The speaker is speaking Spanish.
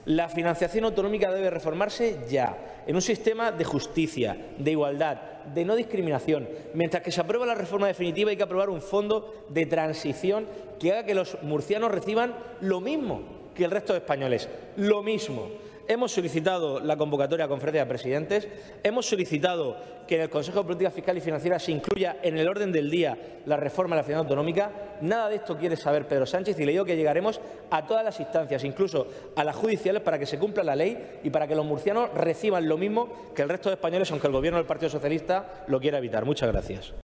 La financiación autonómica debe reformarse ya, en un sistema de justicia, de igualdad, de no discriminación. Mientras que se aprueba la reforma definitiva, hay que aprobar un fondo de transición que haga que los murcianos reciban lo mismo que el resto de españoles, lo mismo. Hemos solicitado la convocatoria a conferencia de presidentes, hemos solicitado que en el Consejo de Política Fiscal y Financiera se incluya en el orden del día la reforma de la financiación autonómica. Nada de esto quiere saber Pedro Sánchez y le digo que llegaremos a todas las instancias, incluso a las judiciales, para que se cumpla la ley y para que los murcianos reciban lo mismo que el resto de españoles, aunque el Gobierno del Partido Socialista lo quiera evitar. Muchas gracias.